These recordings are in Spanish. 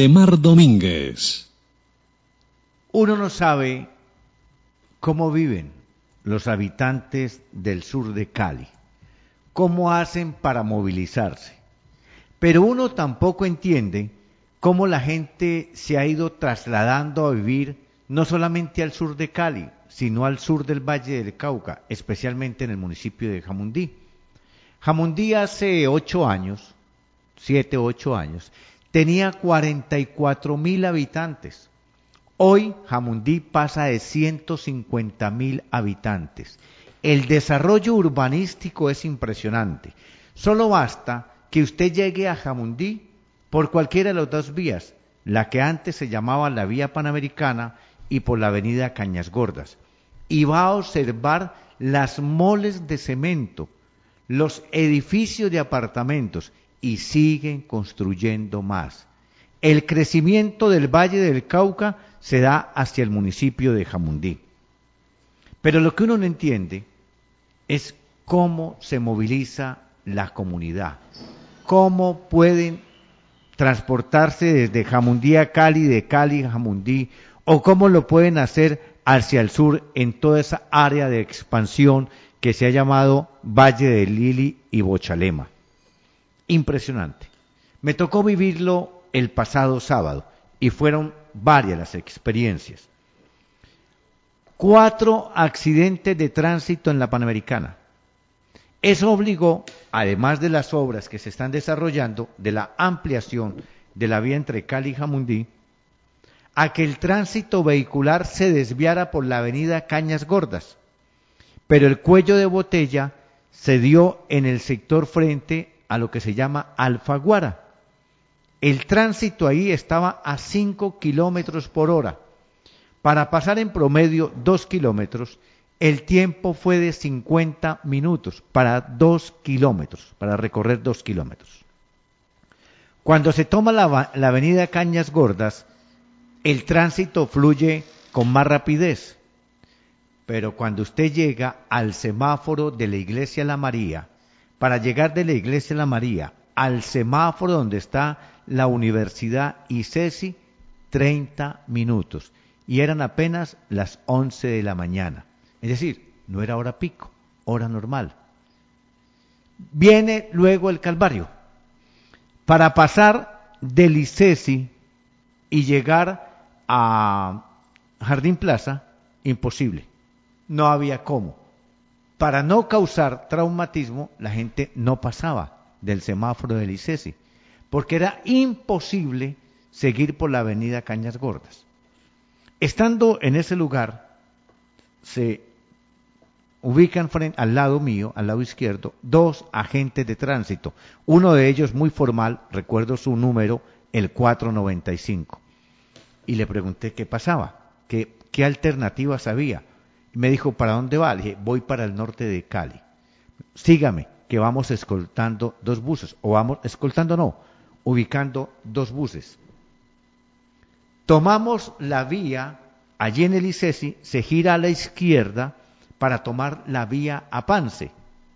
Waldemar Domínguez. Uno no sabe cómo viven los habitantes del sur de Cali, cómo hacen para movilizarse, pero uno tampoco entiende cómo la gente se ha ido trasladando a vivir no solamente al sur de Cali, sino al sur del Valle del Cauca, especialmente en el municipio de Jamundí. Jamundí hace 8 años, 7, 8 años, tenía 44.000 habitantes. Hoy Jamundí pasa de 150.000 habitantes. El desarrollo urbanístico es impresionante. Solo basta que usted llegue a Jamundí por cualquiera de las dos vías, la que antes se llamaba la Vía Panamericana y por la avenida Cañas Gordas, y va a observar las moles de cemento, los edificios de apartamentos, y siguen construyendo más. El crecimiento del Valle del Cauca se da hacia el municipio de Jamundí. Pero lo que uno no entiende es cómo se moviliza la comunidad, cómo pueden transportarse desde Jamundí a Cali, de Cali a Jamundí, o cómo lo pueden hacer hacia el sur en toda esa área de expansión que se ha llamado Valle del Lili y Bochalema. Impresionante. Me tocó vivirlo el pasado sábado y fueron varias las experiencias. 4 accidentes de tránsito en la Panamericana. Eso obligó, además de las obras que se están desarrollando, de la ampliación de la vía entre Cali y Jamundí, a que el tránsito vehicular se desviara por la avenida Cañas Gordas, pero el cuello de botella se dio en el sector frente a lo que se llama Alfaguara. El tránsito ahí estaba a 5 kilómetros por hora. Para pasar en promedio 2 kilómetros, el tiempo fue de 50 minutos para 2 kilómetros, para recorrer 2 kilómetros. Cuando se toma la avenida Cañas Gordas, el tránsito fluye con más rapidez. Pero cuando usted llega al semáforo de la Iglesia La María, para llegar de la Iglesia La María al semáforo donde está la Universidad ICESI, 30 minutos. Y eran apenas las 11 de la mañana. Es decir, no era hora pico, hora normal. Viene luego el Calvario. Para pasar del ICESI y llegar a Jardín Plaza, imposible. No había cómo. Para no causar traumatismo, la gente no pasaba del semáforo del ICESI, porque era imposible seguir por la avenida Cañas Gordas. Estando en ese lugar, se ubican al lado mío, al lado izquierdo, 2 agentes de tránsito. Uno de ellos muy formal, recuerdo su número, el 495. Y le pregunté qué pasaba, qué alternativas había. Y me dijo, ¿para dónde va? Le dije, voy para el norte de Cali. Sígame, que vamos escoltando 2 buses. O vamos, escoltando no, ubicando 2 buses. Tomamos la vía, allí en el ICESI, se gira a la izquierda para tomar la vía a Pance.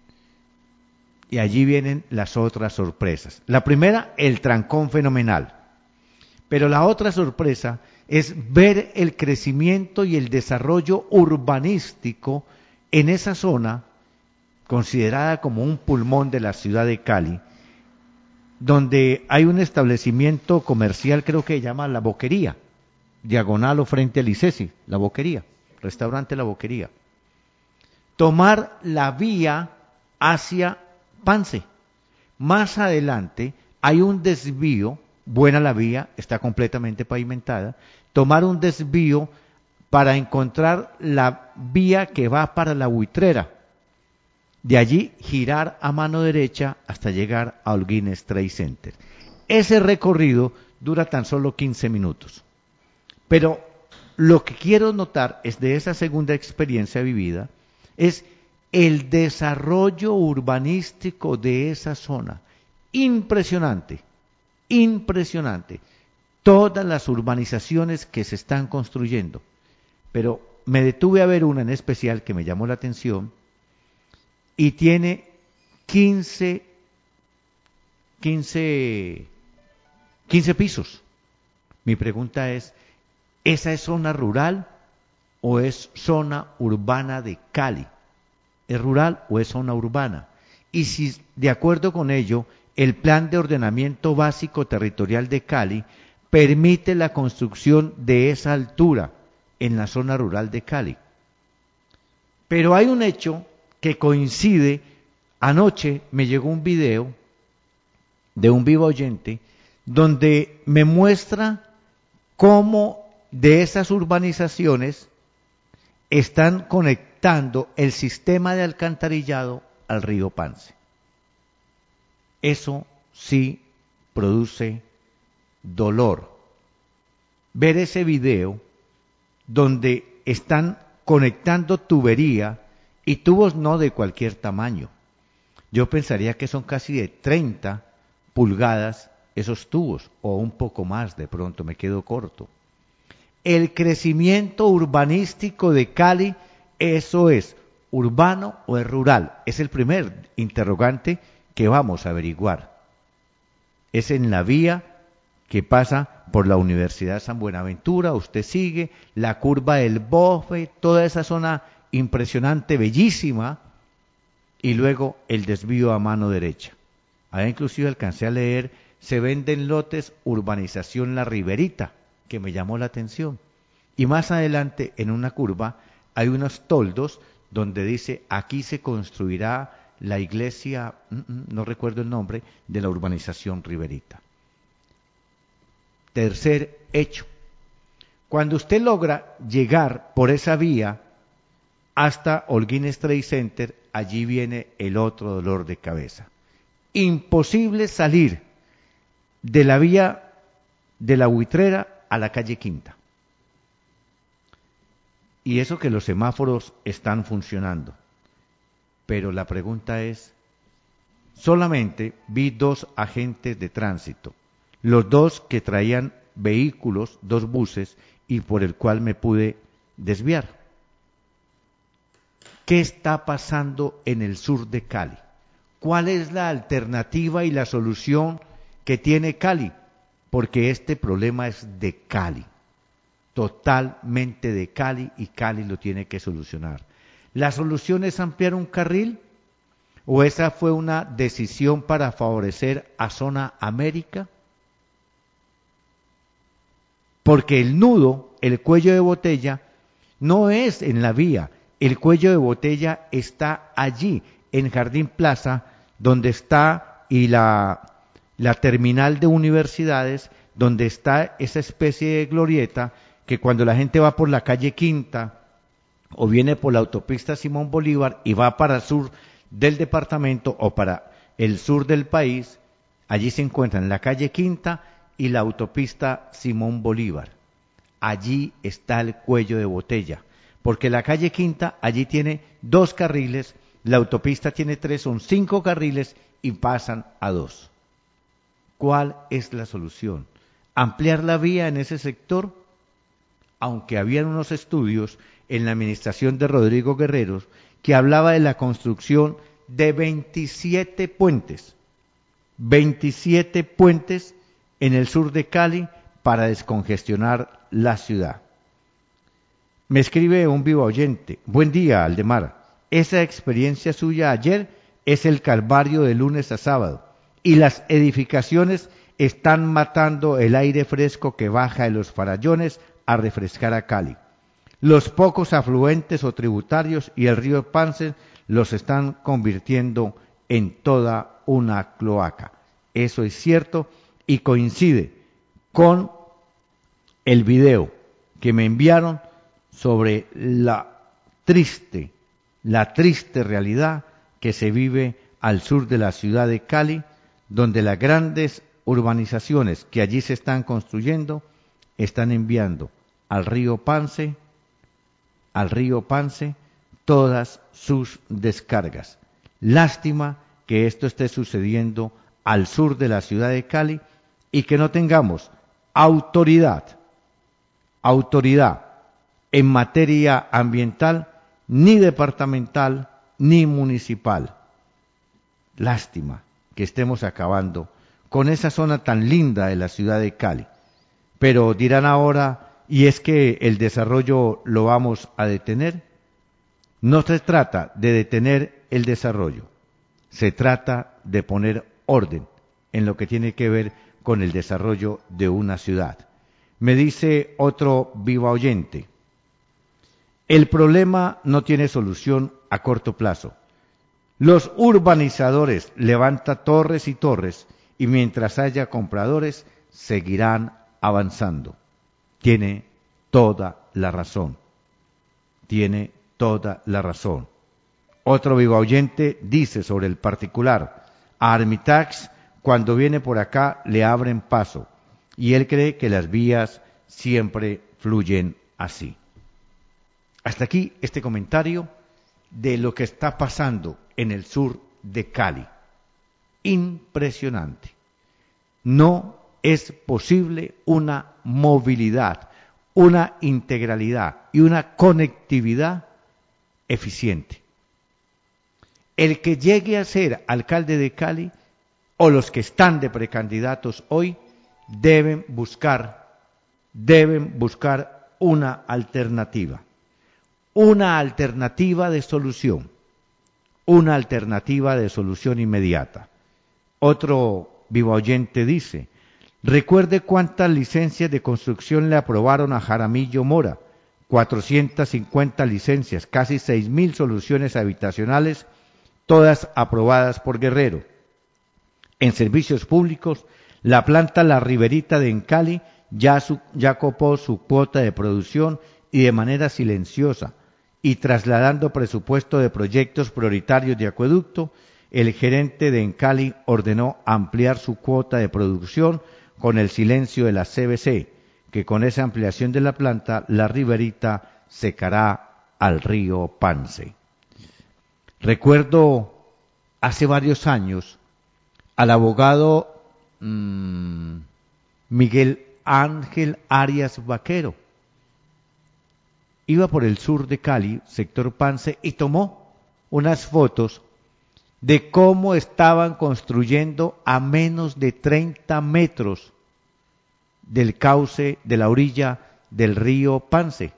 Y allí vienen las otras sorpresas. La primera, el trancón fenomenal. Pero la otra sorpresa es ver el crecimiento y el desarrollo urbanístico en esa zona, considerada como un pulmón de la ciudad de Cali, donde hay un establecimiento comercial, creo que se llama La Boquería, diagonal o frente al ICESI, La Boquería, restaurante La Boquería. Tomar la vía hacia Pance. Más adelante hay un desvío, buena la vía, está completamente pavimentada, tomar un desvío para encontrar la vía que va para la Buitrera. De allí girar a mano derecha hasta llegar a Holguines Trade Center. Ese recorrido dura tan solo 15 minutos. Pero lo que quiero notar es de esa segunda experiencia vivida, es el desarrollo urbanístico de esa zona. Impresionante, impresionante. Todas las urbanizaciones que se están construyendo. Pero me detuve a ver una en especial que me llamó la atención y tiene 15 pisos. Mi pregunta es, ¿esa es zona rural o es zona urbana de Cali? ¿Es rural o es zona urbana? Y si de acuerdo con ello, el Plan de Ordenamiento Básico Territorial de Cali permite la construcción de esa altura en la zona rural de Cali. Pero hay un hecho que coincide. Anoche me llegó un video de un vivo oyente donde me muestra cómo de esas urbanizaciones están conectando el sistema de alcantarillado al río Pance. Eso sí produce dolor. Ver ese video donde están conectando tubería y tubos no de cualquier tamaño. Yo pensaría que son casi de 30 pulgadas esos tubos, o un poco más, de pronto me quedo corto. El crecimiento urbanístico de Cali, ¿eso es urbano o es rural? Es el primer interrogante que vamos a averiguar. Es en la vía que pasa por la Universidad San Buenaventura, usted sigue, la curva del Bofe, toda esa zona impresionante, bellísima, y luego el desvío a mano derecha. Ahí inclusive alcancé a leer, se venden lotes urbanización La Riberita, que me llamó la atención. Y más adelante, en una curva, hay unos toldos donde dice, aquí se construirá la iglesia, no recuerdo el nombre, de la urbanización Riberita. Tercer hecho, cuando usted logra llegar por esa vía hasta Holguín Trade Center, allí viene el otro dolor de cabeza. Imposible salir de la vía de la Buitrera a la calle Quinta. Y eso que los semáforos están funcionando. Pero la pregunta es, solamente vi 2 agentes de tránsito, los 2 que traían vehículos, 2 buses, y por el cual me pude desviar. ¿Qué está pasando en el sur de Cali? ¿Cuál es la alternativa y la solución que tiene Cali? Porque este problema es de Cali, totalmente de Cali, y Cali lo tiene que solucionar. ¿La solución es ampliar un carril? ¿O esa fue una decisión para favorecer a Zona América? Porque el nudo, el cuello de botella, no es en la vía. El cuello de botella está allí, en Jardín Plaza, donde está y la terminal de universidades, donde está esa especie de glorieta que cuando la gente va por la calle Quinta o viene por la autopista Simón Bolívar y va para el sur del departamento o para el sur del país, allí se encuentran la calle Quinta y la autopista Simón Bolívar. Allí está el cuello de botella, porque la calle Quinta allí tiene 2 carriles, la autopista tiene 3, son 5 carriles y pasan a 2. ¿Cuál es la solución? ¿Ampliar la vía en ese sector? Aunque habían unos estudios en la administración de Rodrigo Guerrero que hablaba de la construcción de 27 puentes en el sur de Cali para descongestionar la ciudad. Me escribe un vivo oyente, buen día Aldemar, esa experiencia suya ayer es el calvario de lunes a sábado y las edificaciones están matando el aire fresco que baja de los farallones a refrescar a Cali. Los pocos afluentes o tributarios y el río Pance los están convirtiendo en toda una cloaca. Eso es cierto y coincide con el video que me enviaron sobre la triste realidad que se vive al sur de la ciudad de Cali, donde las grandes urbanizaciones que allí se están construyendo están enviando al río Pance todas sus descargas. Lástima que esto esté sucediendo al sur de la ciudad de Cali y que no tengamos autoridad en materia ambiental, ni departamental, ni municipal. Lástima que estemos acabando con esa zona tan linda de la ciudad de Cali. Pero dirán ahora, ¿y es que el desarrollo lo vamos a detener? No se trata de detener el desarrollo, se trata de poner orden en lo que tiene que ver con el desarrollo de una ciudad. Me dice otro viva oyente, el problema no tiene solución a corto plazo. Los urbanizadores levantan torres y torres y mientras haya compradores seguirán avanzando. Tiene toda la razón. Tiene toda la razón. Otro vivo oyente dice sobre el particular, a Armitage cuando viene por acá le abren paso y él cree que las vías siempre fluyen así. Hasta aquí este comentario de lo que está pasando en el sur de Cali. Impresionante. No es posible una movilidad, una integralidad y una conectividad eficiente. El que llegue a ser alcalde de Cali o los que están de precandidatos hoy deben buscar una alternativa de solución inmediata. Otro vivo oyente dice, recuerde cuántas licencias de construcción le aprobaron a Jaramillo Mora, 450 licencias, casi 6.000 soluciones habitacionales, todas aprobadas por Guerrero. En servicios públicos, la planta La Riberita de Encali ya copó su cuota de producción y de manera silenciosa, y trasladando presupuesto de proyectos prioritarios de acueducto, el gerente de Encali ordenó ampliar su cuota de producción con el silencio de la CBC, que con esa ampliación de la planta, La Riberita secará al río Pance. Recuerdo hace varios años al abogado Miguel Ángel Arias Vaquero. Iba por el sur de Cali, sector Pance, y tomó unas fotos de cómo estaban construyendo a menos de 30 metros del cauce de la orilla del río Pance.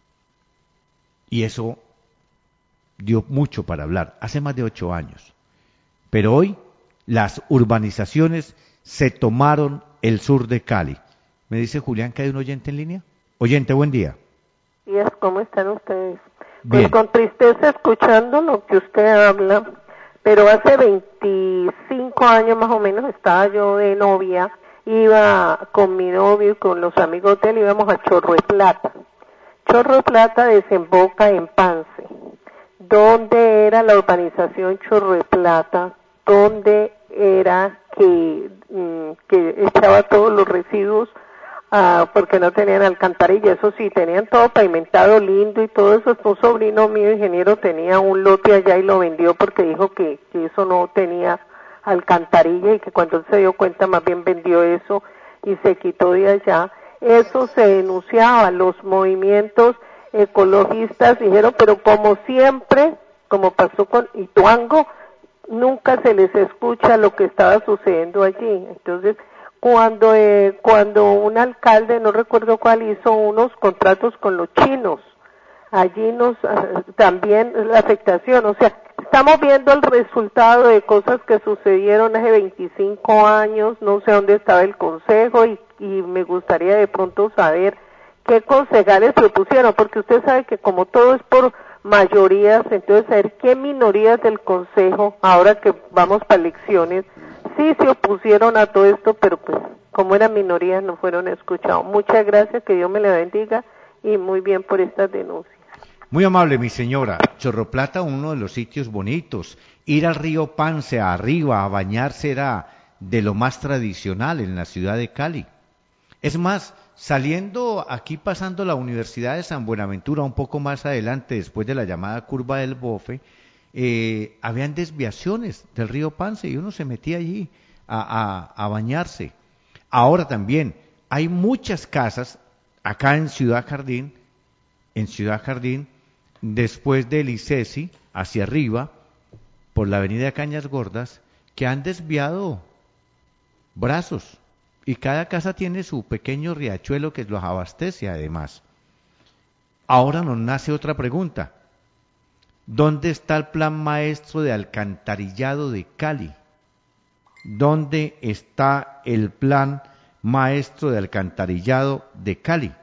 Y eso dio mucho para hablar, hace más de 8 años. Pero hoy las urbanizaciones se tomaron el sur de Cali. Me dice Julián que hay un oyente en línea. Oyente, buen día. ¿Cómo están ustedes? Bien. Pues con tristeza escuchando lo que usted habla, pero hace 25 años más o menos estaba yo de novia, iba con mi novio y con los amigos de él, íbamos a Chorro de Plata. Chorro de Plata desemboca en Pance. ¿Dónde era la urbanización Chorro de Plata? ¿Dónde era que echaba todos los residuos? Porque no tenían alcantarilla, eso sí, tenían todo pavimentado lindo y todo eso. Un sobrino mío, ingeniero, tenía un lote allá y lo vendió porque dijo que eso no tenía alcantarilla y que cuando él se dio cuenta más bien vendió eso y se quitó de allá. Eso se denunciaba, los movimientos ecologistas dijeron, pero como siempre, como pasó con Ituango, nunca se les escucha lo que estaba sucediendo allí. Entonces, cuando un alcalde, no recuerdo cuál, hizo unos contratos con los chinos, allí también la afectación, o sea, estamos viendo el resultado de cosas que sucedieron hace 25 años, no sé dónde estaba el consejo y me gustaría de pronto saber qué concejales propusieron, porque usted sabe que como todo es por mayorías, entonces saber qué minorías del consejo, ahora que vamos para elecciones, sí se opusieron a todo esto, pero pues como eran minorías no fueron escuchados. Muchas gracias, que Dios me le bendiga y muy bien por estas denuncias. Muy amable, mi señora. Chorro Plata, uno de los sitios bonitos. Ir al río Pance arriba a bañarse era de lo más tradicional en la ciudad de Cali. Es más, saliendo aquí pasando la Universidad de San Buenaventura, un poco más adelante, después de la llamada curva del Bofe, habían desviaciones del río Pance y uno se metía allí a bañarse. Ahora también hay muchas casas acá en Ciudad Jardín, después del ICESI, hacia arriba, por la avenida Cañas Gordas, que han desviado brazos Y cada casa tiene su pequeño riachuelo que los abastece además. Ahora nos nace otra pregunta. ¿Dónde está el plan maestro de alcantarillado de Cali? ¿Dónde está el plan maestro de alcantarillado de Cali?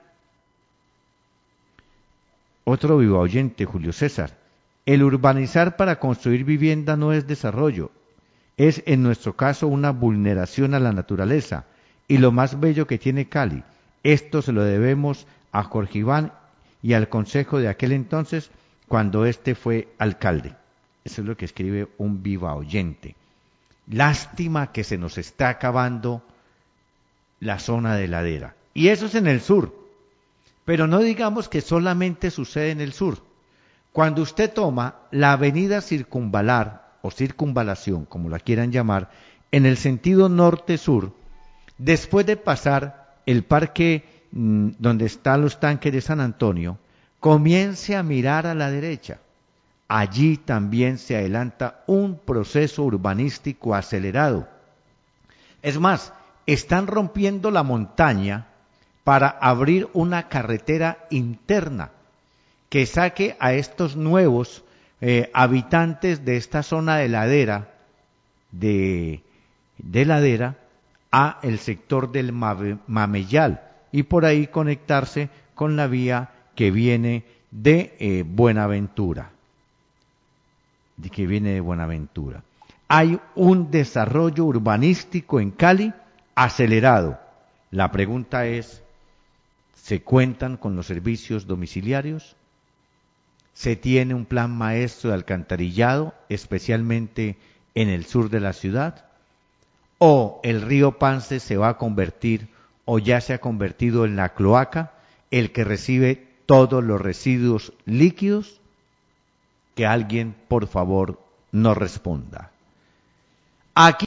Otro vivo oyente, Julio César. El urbanizar para construir vivienda no es desarrollo, es en nuestro caso una vulneración a la naturaleza y lo más bello que tiene Cali. Esto se lo debemos a Jorge Iván y al consejo de aquel entonces cuando éste fue alcalde. Eso es lo que escribe un viva oyente. Lástima que se nos está acabando la zona de ladera. Y eso es en el sur. Pero no digamos que solamente sucede en el sur. Cuando usted toma la avenida Circunvalar o Circunvalación, como la quieran llamar, en el sentido norte-sur, después de pasar el parque donde están los tanques de San Antonio, comience a mirar a la derecha. Allí también se adelanta un proceso urbanístico acelerado. Es más, están rompiendo la montaña para abrir una carretera interna que saque a estos nuevos habitantes de esta zona de ladera, de ladera, a el sector del Mameyal y por ahí conectarse con la vía que viene de Buenaventura. Hay un desarrollo urbanístico en Cali acelerado. La pregunta es, ¿se cuentan con los servicios domiciliarios? ¿Se tiene un plan maestro de alcantarillado, especialmente en el sur de la ciudad? ¿O el río Pance se va a convertir, o ya se ha convertido en la cloaca, el que recibe todos los residuos líquidos? Que alguien, por favor, nos responda. Aquí